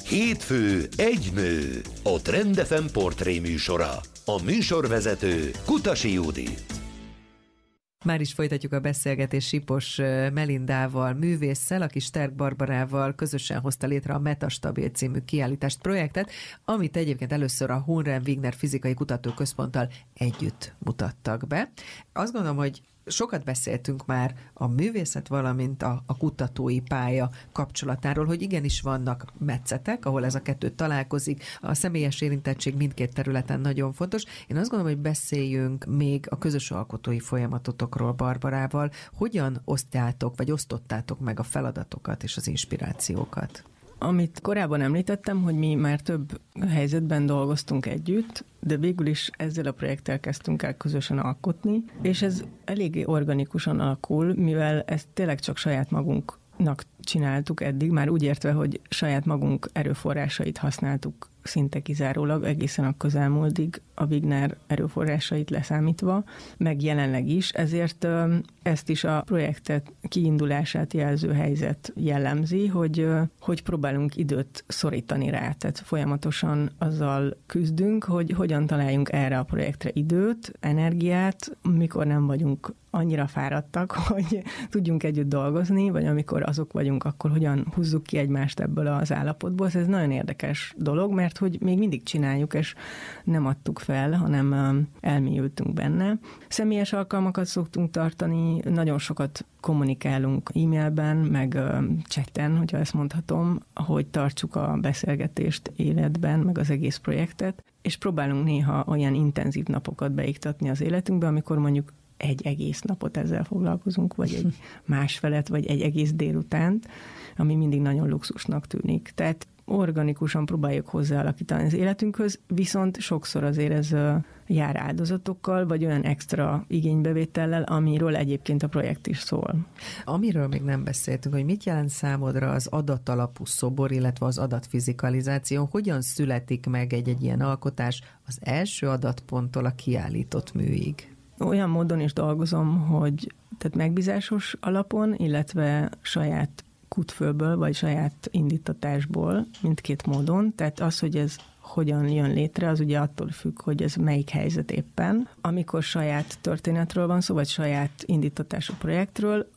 Hétfő egy nő, a Trend FM portré műsora. A műsorvezető Kutasi Judit. Már is folytatjuk a beszélgetést Sipos Melindával, művésszel, aki Sterk Barbarával közösen hozta létre a Metastabil című kiállítást, projektet, amit egyébként először a Hunren Wigner Fizikai Kutatóközponttal együtt mutattak be. Azt gondolom, hogy sokat beszéltünk már a művészet, valamint a kutatói pálya kapcsolatáról, hogy igenis vannak metszetek, ahol ez a kettő találkozik. A személyes érintettség mindkét területen nagyon fontos. Én azt gondolom, hogy beszéljünk még a közös alkotói folyamatotokról Barbarával. Hogyan osztottátok meg a feladatokat és az inspirációkat? Amit korábban említettem, hogy mi már több helyzetben dolgoztunk együtt, de végül is ezzel a projekttel kezdtünk el közösen alkotni, és ez eléggé organikusan alakul, mivel ezt tényleg csak saját magunknak csináltuk eddig, már úgy értve, hogy saját magunk erőforrásait használtuk szinte kizárólag egészen a közelmúltig, a Wigner erőforrásait leszámítva, meg jelenleg is, ezért ezt is a projektet kiindulását jelző helyzet jellemzi, hogy próbálunk időt szorítani rá, tehát folyamatosan azzal küzdünk, hogy hogyan találjunk erre a projektre időt, energiát, mikor nem vagyunk annyira fáradtak, hogy tudjunk együtt dolgozni, vagy amikor azok vagyunk, akkor hogyan húzzuk ki egymást ebből az állapotból. Ez nagyon érdekes dolog, mert hogy még mindig csináljuk, és nem adtuk fel, hanem elmélyültünk benne. Személyes alkalmakat szoktunk tartani, nagyon sokat kommunikálunk e-mailben, meg chatten, hogyha ezt mondhatom, hogy tartsuk a beszélgetést életben, meg az egész projektet, és próbálunk néha olyan intenzív napokat beiktatni az életünkbe, amikor mondjuk egy egész napot ezzel foglalkozunk, vagy egy másfelet, vagy egy egész délutánt, ami mindig nagyon luxusnak tűnik. Tehát organikusan próbáljuk hozzáalakítani az életünkhöz, viszont sokszor azért ez jár áldozatokkal, vagy olyan extra igénybevétellel, amiről egyébként a projekt is szól. Amiről még nem beszéltünk, hogy mit jelent számodra az adatalapú szobor, illetve az adatfizikalizáció, hogyan születik meg egy ilyen alkotás az első adatponttól a kiállított műig? Olyan módon is dolgozom, hogy tehát megbízásos alapon, illetve saját kútfőből, vagy saját indítatásból, mindkét módon. Tehát az, hogy ez hogyan jön létre, az ugye attól függ, hogy ez melyik helyzet éppen. Amikor saját történetről van szó, vagy saját indítatású projektről,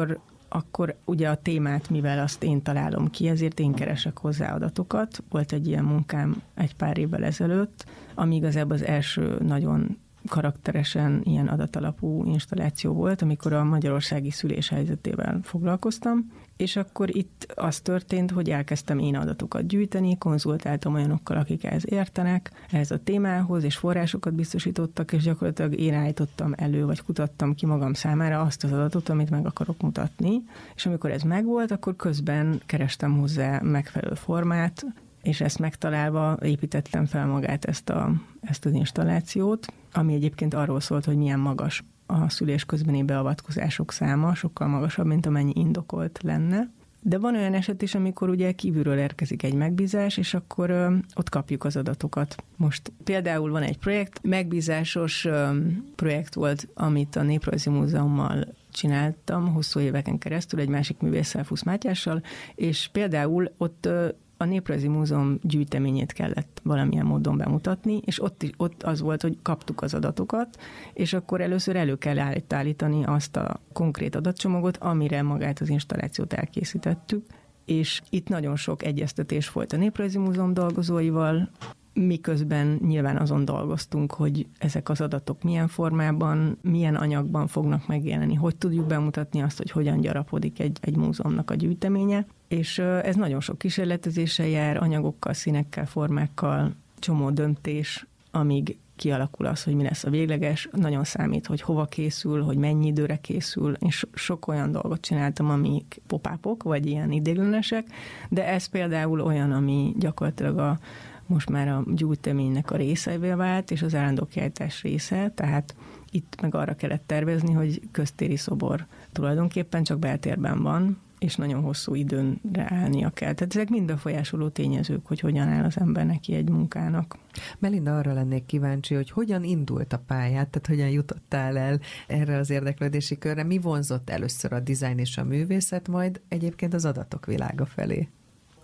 akkor ugye a témát, mivel azt én találom ki, ezért én keresek hozzá adatokat. Volt egy ilyen munkám egy pár évvel ezelőtt, ami igazából az első nagyon karakteresen ilyen adatalapú installáció volt, amikor a magyarországi szülés helyzetével foglalkoztam, és akkor itt az történt, hogy elkezdtem én adatokat gyűjteni, konzultáltam olyanokkal, akik ehhez értenek, ehhez a témához, és forrásokat biztosítottak, és gyakorlatilag én állítottam elő, vagy kutattam ki magam számára azt az adatot, amit meg akarok mutatni, és amikor ez megvolt, akkor közben kerestem hozzá megfelelő formát, és ezt megtalálva építettem fel magát ezt az installációt, ami egyébként arról szólt, hogy milyen magas a szülés közbeni beavatkozások száma, sokkal magasabb, mint amennyi indokolt lenne. De van olyan eset is, amikor ugye kívülről érkezik egy megbízás, és akkor ott kapjuk az adatokat. Most például van egy projekt, megbízásos projekt volt, amit a Néprajzi Múzeummal csináltam hosszú éveken keresztül, egy másik művésszel, Fusz Mátyással, és például ott a Néprajzi Múzeum gyűjteményét kellett valamilyen módon bemutatni, és ott az volt, hogy kaptuk az adatokat, és akkor először elő kell állítani azt a konkrét adatcsomagot, amire magát az installációt elkészítettük, és itt nagyon sok egyeztetés volt a Néprajzi Múzeum dolgozóival, miközben nyilván azon dolgoztunk, hogy ezek az adatok milyen formában, milyen anyagban fognak megjelenni, hogy tudjuk bemutatni azt, hogy hogyan gyarapodik egy múzeumnak a gyűjteménye, és ez nagyon sok kísérletezéssel jár, anyagokkal, színekkel, formákkal, csomó döntés, amíg kialakul az, hogy mi lesz a végleges, nagyon számít, hogy hova készül, hogy mennyi időre készül, és sok olyan dolgot csináltam, amik popápok, vagy ilyen idéglenesek, de ez például olyan, ami gyakorlatilag most már a gyűjteménynek a részeivé vált, és az állandó kiállítás része, tehát itt meg arra kellett tervezni, hogy köztéri szobor tulajdonképpen csak beltérben van, és nagyon hosszú időnre állnia kell. Tehát ezek mind befolyásoló tényezők, hogy hogyan áll az ember neki egy munkának. Melinda, arra lennék kíváncsi, hogy hogyan indult a pályát, tehát hogyan jutottál el erre az érdeklődési körre, mi vonzott először a dizájn és a művészet, majd egyébként az adatok világa felé?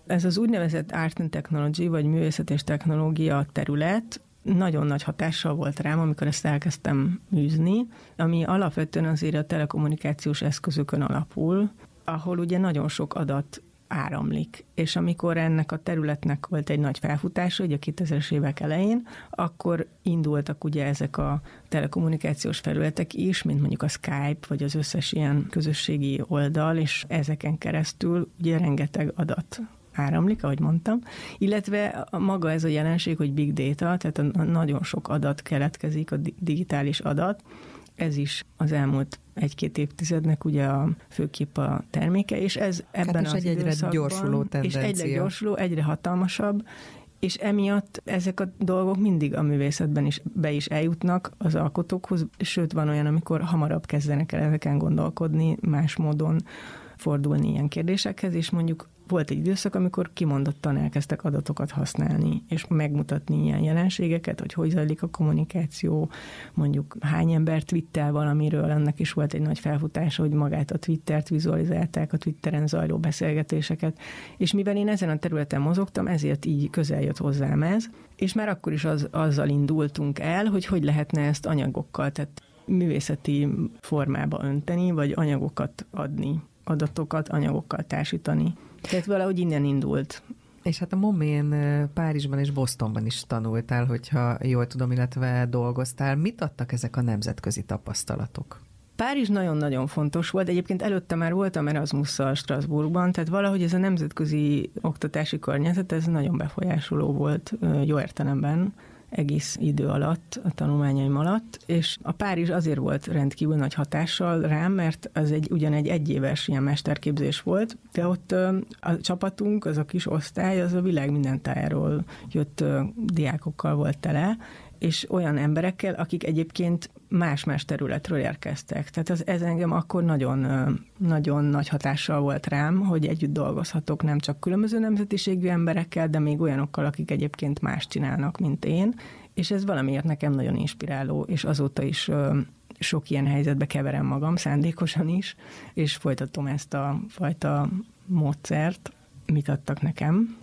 Ez az úgynevezett Art and Technology, vagy művészet és technológia terület nagyon nagy hatással volt rám, amikor ezt elkezdtem űzni, ami alapvetően azért a telekommunikációs eszközökön alapul, ahol ugye nagyon sok adat áramlik. És amikor ennek a területnek volt egy nagy felfutása, ugye a 2000-es évek elején, akkor indultak ugye ezek a telekommunikációs felületek is, mint mondjuk a Skype, vagy az összes ilyen közösségi oldal, és ezeken keresztül ugye rengeteg adat áramlik, ahogy mondtam, illetve maga ez a jelenség, hogy big data, tehát nagyon sok adat keletkezik, a digitális adat, ez is az elmúlt 1-2 évtizednek ugye a főképp a terméke, és ez ebben az egyre gyorsuló tendencia. És egyre gyorsuló, egyre hatalmasabb, és emiatt ezek a dolgok mindig a művészetben is be is eljutnak az alkotókhoz, sőt van olyan, amikor hamarabb kezdenek el ezeken gondolkodni, más módon fordulni ilyen kérdésekhez, és mondjuk volt egy időszak, amikor kimondottan elkezdtek adatokat használni, és megmutatni ilyen jelenségeket, hogy zajlik a kommunikáció, mondjuk hány ember twittel valamiről, ennek is volt egy nagy felfutása, hogy magát a Twittert vizualizálták, a Twitteren zajló beszélgetéseket, és mivel én ezen a területen mozogtam, ezért így közel jött hozzám ez, és már akkor is azzal indultunk el, hogy lehetne ezt anyagokkal, tehát művészeti formába önteni, vagy anyagokat adni, adatokat anyagokkal társítani. Tehát valahogy innen indult. És hát a Momén Párizsban és Bostonban is tanultál, hogyha jól tudom, illetve dolgoztál. Mit adtak ezek a nemzetközi tapasztalatok? Párizs nagyon-nagyon fontos volt. Egyébként előtte már voltam Erasmusszal Strasbourgban, tehát valahogy ez a nemzetközi oktatási környezet, ez nagyon befolyásoló volt jó értelemben egész idő alatt, a tanulmányaim alatt, és a Párizs azért volt rendkívül nagy hatással rám, mert az ugyan egy egyéves ilyen mesterképzés volt, de ott a csapatunk, az a kis osztály, az a világ minden tájáról jött diákokkal volt tele, és olyan emberekkel, akik egyébként más-más területről érkeztek. Tehát ez engem akkor nagyon, nagyon nagy hatással volt rám, hogy együtt dolgozhatok nem csak különböző nemzetiségű emberekkel, de még olyanokkal, akik egyébként más csinálnak, mint én. És ez valamiért nekem nagyon inspiráló, és azóta is sok ilyen helyzetbe keverem magam, szándékosan is, és folytatom ezt a fajta módszert, mit adtak nekem.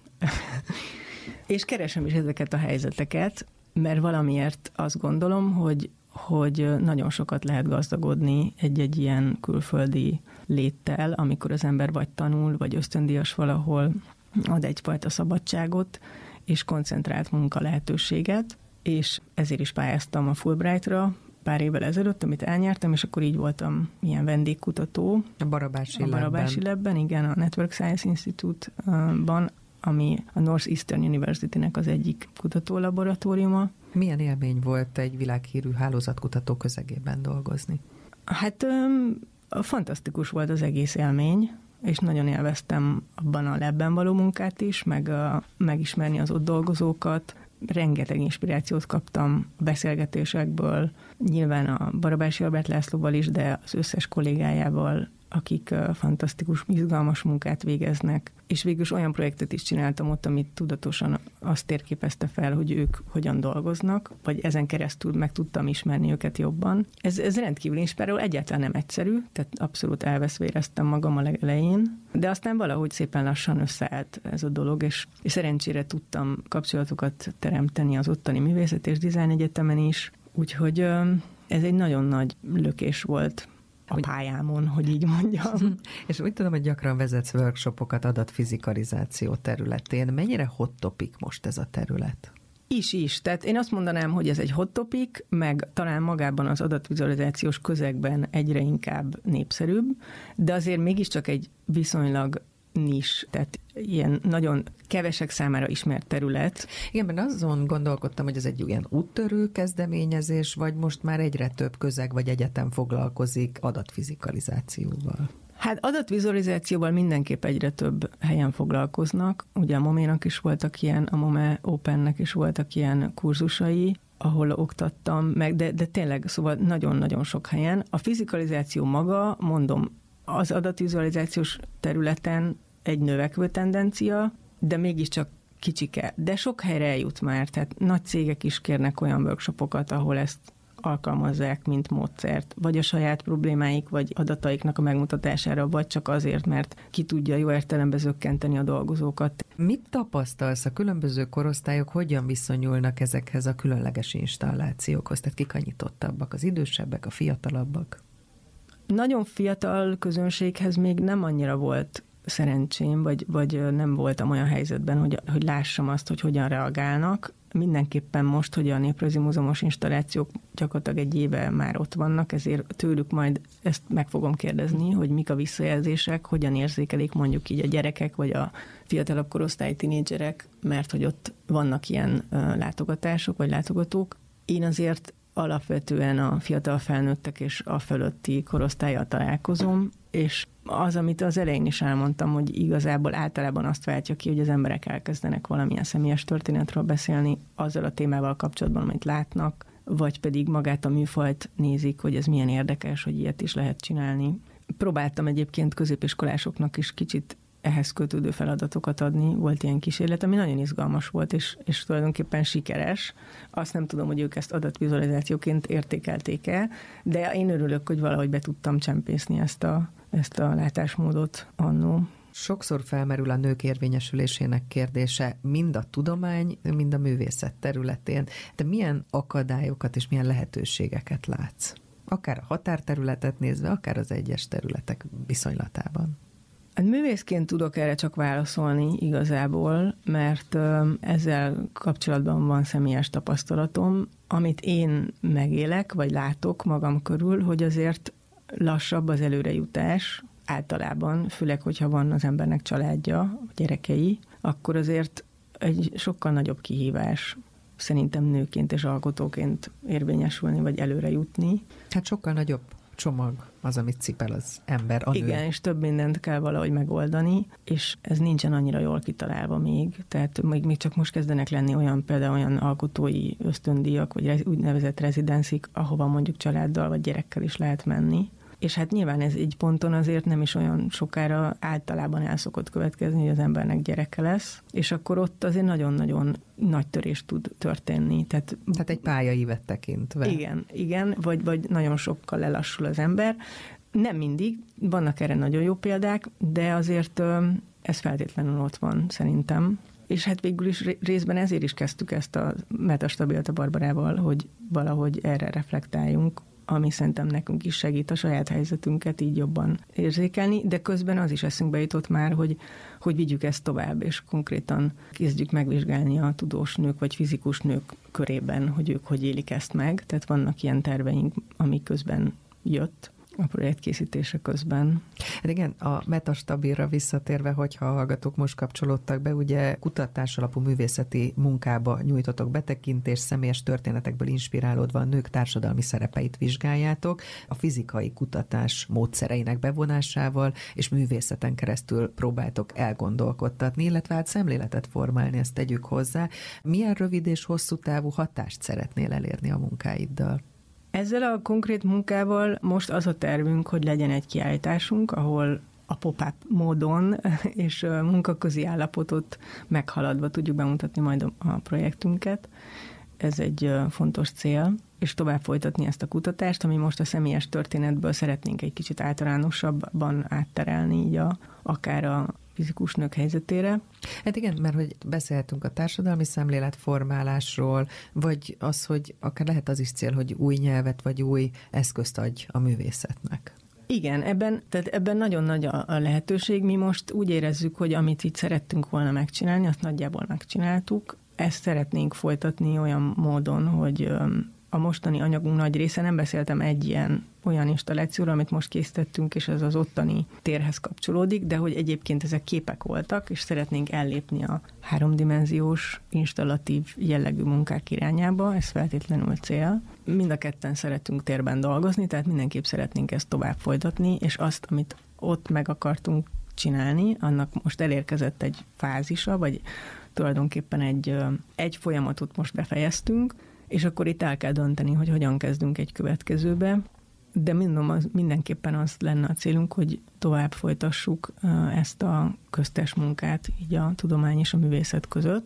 És keresem is ezeket a helyzeteket, mert valamiért azt gondolom, hogy nagyon sokat lehet gazdagodni egy ilyen külföldi léttel, amikor az ember vagy tanul, vagy ösztöndíjas valahol, ad egyfajta szabadságot, és koncentrált munka lehetőséget, és ezért is pályáztam a Fulbrightra pár évvel ezelőtt, amit elnyertem, és akkor így voltam ilyen vendégkutató. A Barabási Labben, igen, a Network Science Institute-ban, ami a Northeastern University-nek az egyik kutatólaboratóriuma. Milyen élmény volt egy világhírű hálózatkutató közegében dolgozni? Hát fantasztikus volt az egész élmény, és nagyon élveztem abban a labben való munkát is, meg megismerni az ott dolgozókat. Rengeteg inspirációt kaptam a beszélgetésekből, nyilván a Barabási Albert Lászlóval is, de az összes kollégájával, akik fantasztikus, izgalmas munkát végeznek, és végül is olyan projektet is csináltam ott, amit tudatosan azt térképezte fel, hogy ők hogyan dolgoznak, vagy ezen keresztül meg tudtam ismerni őket jobban. Ez rendkívül inspiráló, egyáltalán nem egyszerű, tehát abszolút elveszve éreztem magam a legelején, de aztán valahogy szépen lassan összeállt ez a dolog, és szerencsére tudtam kapcsolatokat teremteni az ottani Művészet és Design Egyetemen is, úgyhogy ez egy nagyon nagy lökés volt a pályámon, hogy így mondjam. És úgy tudom, hogy gyakran vezetsz workshopokat adatfizikalizáció területén. Mennyire hot topic most ez a terület? Is. Tehát én azt mondanám, hogy ez egy hot topic, meg talán magában az adatvizualizációs közegben egyre inkább népszerűbb, de azért mégiscsak egy viszonylag nis, tehát ilyen nagyon kevesek számára ismert terület. Igen, mert azon gondolkodtam, hogy ez egy ilyen úttörő kezdeményezés, vagy most már egyre több közeg vagy egyetem foglalkozik adatfizikalizációval. Hát adatvizualizációval mindenképp egyre több helyen foglalkoznak. Ugye a Moménak is voltak ilyen, a Mome Opennek is voltak ilyen kurzusai, ahol oktattam meg, de tényleg szóval nagyon-nagyon sok helyen. A fizikalizáció maga, mondom, az adatvizualizációs területen egy növekvő tendencia, de mégiscsak kicsike. De sok helyre eljut már, tehát nagy cégek is kérnek olyan workshopokat, ahol ezt alkalmazzák, mint módszert, vagy a saját problémáik, vagy adataiknak a megmutatására, vagy csak azért, mert ki tudja jó értelemben zökkenteni a dolgozókat. Mit tapasztalsz, a különböző korosztályok hogyan viszonyulnak ezekhez a különleges installációkhoz? Tehát kik a nyitottabbak, az idősebbek, a fiatalabbak? Nagyon fiatal közönséghez még nem annyira volt szerencsém, vagy nem voltam olyan helyzetben, hogy lássam azt, hogy hogyan reagálnak. Mindenképpen most, hogy a Néprajzi Múzeumos installációk gyakorlatilag egy éve már ott vannak, ezért tőlük majd ezt meg fogom kérdezni, hogy mik a visszajelzések, hogyan érzékelik mondjuk így a gyerekek, vagy a fiatalabb korosztály tínédzserek, mert hogy ott vannak ilyen látogatások, vagy látogatók. Én azért alapvetően a fiatal felnőttek és a fölötti korosztállyal találkozom, és az, amit az elején is elmondtam, hogy igazából általában azt váltja ki, hogy az emberek elkezdenek valamilyen személyes történetről beszélni azzal a témával kapcsolatban, amit látnak, vagy pedig magát a műfajt nézik, hogy ez milyen érdekes, hogy ilyet is lehet csinálni. Próbáltam egyébként középiskolásoknak is kicsit ehhez kötődő feladatokat adni. Volt ilyen kísérlet, ami nagyon izgalmas volt, és tulajdonképpen sikeres. Azt nem tudom, hogy ők ezt adatvizualizációként értékelték-e, de én örülök, hogy valahogy be tudtam csempészni ezt a látásmódot annó. Sokszor felmerül a nők érvényesülésének kérdése mind a tudomány, mind a művészet területén. De milyen akadályokat és milyen lehetőségeket látsz? Akár a határterületet nézve, akár az egyes területek viszonylatában. Művészként tudok erre csak válaszolni igazából, mert ezzel kapcsolatban van személyes tapasztalatom, amit én megélek, vagy látok magam körül, hogy azért lassabb az előrejutás általában, főleg, hogyha van az embernek családja, gyerekei, akkor azért egy sokkal nagyobb kihívás szerintem nőként és alkotóként érvényesülni, vagy előre jutni. Hát sokkal nagyobb csomag az, amit cipel az ember, a nő. Igen, és több mindent kell valahogy megoldani, és ez nincsen annyira jól kitalálva még, tehát még csak most kezdenek lenni például olyan alkotói ösztöndíjak, vagy úgynevezett rezidenszik, ahova mondjuk családdal vagy gyerekkel is lehet menni. És hát nyilván ez egy ponton azért nem is olyan sokára általában el szokott következni, hogy az embernek gyereke lesz, és akkor ott azért nagyon-nagyon nagy törés tud történni. Tehát egy pályaívet tekintve. Igen, vagy nagyon sokkal lelassul az ember. Nem mindig, vannak erre nagyon jó példák, de azért ez feltétlenül ott van szerintem. És hát végül is részben ezért is kezdtük ezt a Metastabilt Barbarával, hogy valahogy erre reflektáljunk, ami szerintem nekünk is segít a saját helyzetünket így jobban érzékelni, de közben az is eszünkbe jutott már, hogy vigyük ezt tovább, és konkrétan kezdjük megvizsgálni a tudós nők vagy fizikus nők körében, hogy ők hogy élik ezt meg. Tehát vannak ilyen terveink, ami közben jött a projekt készítése közben. Hát igen, a Metastabilra visszatérve, hogyha a hallgatók most kapcsolódtak be, ugye kutatás alapú művészeti munkába nyújtotok betekintést, személyes történetekből inspirálódva a nők társadalmi szerepeit vizsgáljátok, a fizikai kutatás módszereinek bevonásával és művészeten keresztül próbáltok elgondolkodtatni, illetve hát szemléletet formálni, ezt tegyük hozzá. Milyen rövid és hosszú távú hatást szeretnél elérni a munkáiddal? Ezzel a konkrét munkával most az a tervünk, hogy legyen egy kiállításunk, ahol a pop-up módon és munkaközi állapotot meghaladva tudjuk bemutatni majd a projektünket. Ez egy fontos cél, és tovább folytatni ezt a kutatást, ami most a személyes történetből szeretnénk egy kicsit általánosabban átterelni, így akár a fizikus nők helyzetére. Hát igen, mert hogy beszélhetünk a társadalmi szemléletformálásról, vagy az, hogy akár lehet az is cél, hogy új nyelvet vagy új eszközt adj a művészetnek. Igen, ebben nagyon nagy a lehetőség. Mi most úgy érezzük, hogy amit itt szerettünk volna megcsinálni, azt nagyjából megcsináltuk. Ezt szeretnénk folytatni olyan módon, hogy a mostani anyagunk nagy része, nem beszéltem egy olyan installációra, amit most készítettünk, és ez az ottani térhez kapcsolódik, de hogy egyébként ezek képek voltak, és szeretnénk ellépni a 3D installatív jellegű munkák irányába, ez feltétlenül cél. Mind a ketten szeretünk térben dolgozni, tehát mindenképp szeretnénk ezt tovább folytatni, és azt, amit ott meg akartunk csinálni, annak most elérkezett egy fázisa, vagy tulajdonképpen egy folyamatot most befejeztünk, és akkor itt el kell dönteni, hogy hogyan kezdünk egy következőbe, de mindenképpen az lenne a célunk, hogy tovább folytassuk ezt a köztes munkát így a tudomány és a művészet között,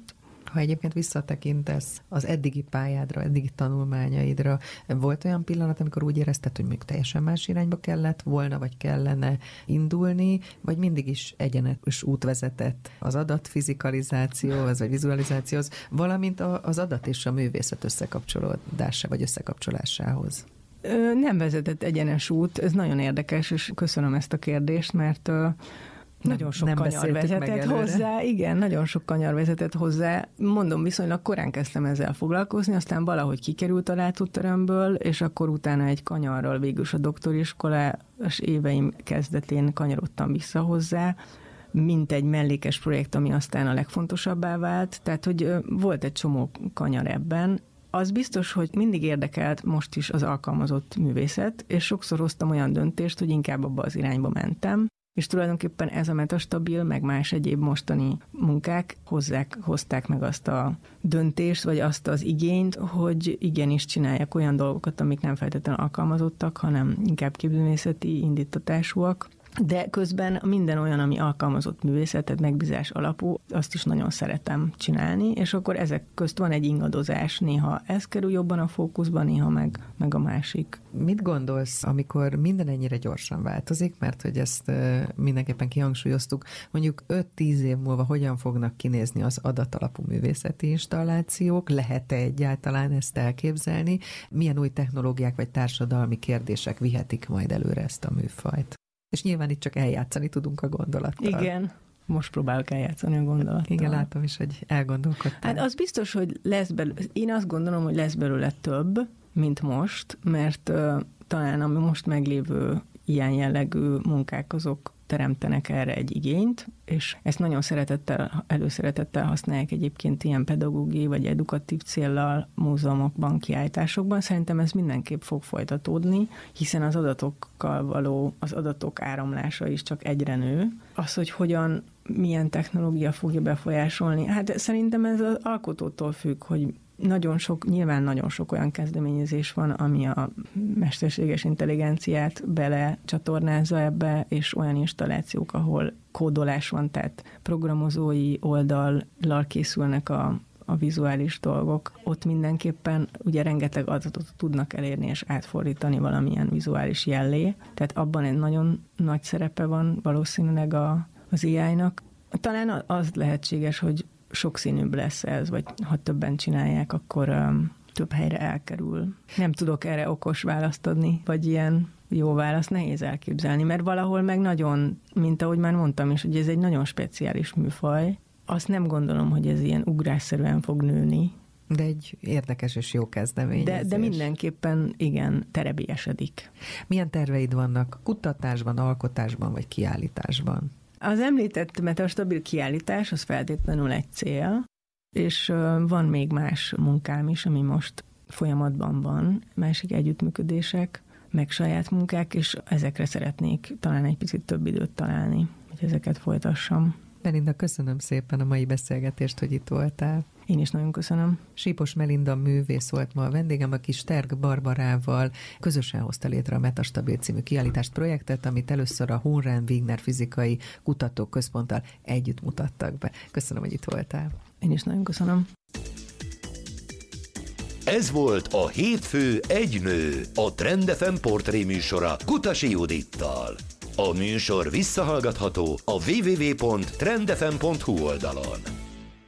Ha egyébként visszatekintesz az eddigi pályádra, eddigi tanulmányaidra, volt olyan pillanat, amikor úgy érezted, hogy még teljesen más irányba kellett volna, vagy kellene indulni, vagy mindig is egyenes út vezetett az adatfizikalizációhoz, vagy vizualizációhoz, valamint az adat és a művészet összekapcsolódása, vagy összekapcsolásához? Nem vezetett egyenes út, ez nagyon érdekes, és köszönöm ezt a kérdést, mert nagyon sok kanyar vezetett hozzá, igen, nagyon sok kanyar vezetett hozzá. Mondom, viszonylag korán kezdtem ezzel foglalkozni, aztán valahogy kikerült a látóteremből, és akkor utána egy kanyarral végül a doktoriskolás éveim kezdetén kanyarodtam vissza hozzá, mint egy mellékes projekt, ami aztán a legfontosabbá vált. Tehát, hogy volt egy csomó kanyar ebben. Az biztos, hogy mindig érdekelt most is az alkalmazott művészet, és sokszor hoztam olyan döntést, hogy inkább abba az irányba mentem, és tulajdonképpen ez a metastabil, meg más egyéb mostani munkák hozták meg azt a döntést, vagy azt az igényt, hogy igenis csinálják olyan dolgokat, amik nem feltétlenül alkalmazottak, hanem inkább képzőművészeti indítatásúak. De közben minden olyan, ami alkalmazott művészet, tehát megbízás alapú, azt is nagyon szeretem csinálni, és akkor ezek közt van egy ingadozás. Néha ez kerül jobban a fókuszba, néha meg a másik. Mit gondolsz, amikor minden ennyire gyorsan változik, mert hogy ezt mindenképpen kihangsúlyoztuk, mondjuk 5-10 év múlva hogyan fognak kinézni az adatalapú művészeti installációk, lehet-e egyáltalán ezt elképzelni, milyen új technológiák vagy társadalmi kérdések vihetik majd előre ezt a műfajt? És nyilván itt csak eljátszani tudunk a gondolattal. Igen, most próbálok eljátszani a gondolattal. Igen, látom is, hogy elgondolkodtál. Hát az biztos, hogy lesz belőle, én azt gondolom, hogy lesz belőle több, mint most, mert talán a most meglévő ilyen jellegű munkák azok teremtenek erre egy igényt, és ezt nagyon előszeretettel használják egyébként ilyen pedagógiai vagy edukatív céllal múzeumokban, kiállításokban. Szerintem ez mindenképp fog folytatódni, hiszen az az adatok áramlása is csak egyre nő. Az, hogy milyen technológia fogja befolyásolni, hát szerintem ez az alkotótól függ, hogy nyilván nagyon sok olyan kezdeményezés van, ami a mesterséges intelligenciát belecsatornázza ebbe, és olyan installációk, ahol kódolás van, tehát programozói oldallal készülnek a vizuális dolgok. Ott mindenképpen ugye rengeteg adatot tudnak elérni és átfordítani valamilyen vizuális jellé. Tehát abban egy nagyon nagy szerepe van valószínűleg az AI-nak. Talán az lehetséges, hogy sokszínűbb lesz ez, vagy ha többen csinálják, akkor több helyre elkerül. Nem tudok erre okos választ adni, vagy ilyen jó választ nehéz elképzelni, mert valahol meg nagyon, mint ahogy már mondtam is, hogy ez egy nagyon speciális műfaj. Azt nem gondolom, hogy ez ilyen ugrásszerűen fog nőni. De egy érdekes és jó kezdeményezés. De mindenképpen, igen, terebélyesedik. Milyen terveid vannak kutatásban, alkotásban vagy kiállításban? Az említett metastabil kiállítás, az feltétlenül egy cél, és van még más munkám is, ami most folyamatban van, másik együttműködések, meg saját munkák, és ezekre szeretnék talán egy picit több időt találni, hogy ezeket folytassam. Melinda, köszönöm szépen a mai beszélgetést, hogy itt voltál. Én is nagyon köszönöm. Sipos Melinda művész volt ma a vendégem, aki Sterk Barbarával közösen hozta létre a Metastabil című kiállítást projektet, amit először a Hunrán Wigner Fizikai Kutatóközponttal együtt mutattak be. Köszönöm, hogy itt voltál. Én is nagyon köszönöm. Ez volt a Hétfő egy nő, a Trend FM portré műsora Kutasi Judittal. A műsor visszahallgatható a www.trendfm.hu oldalon.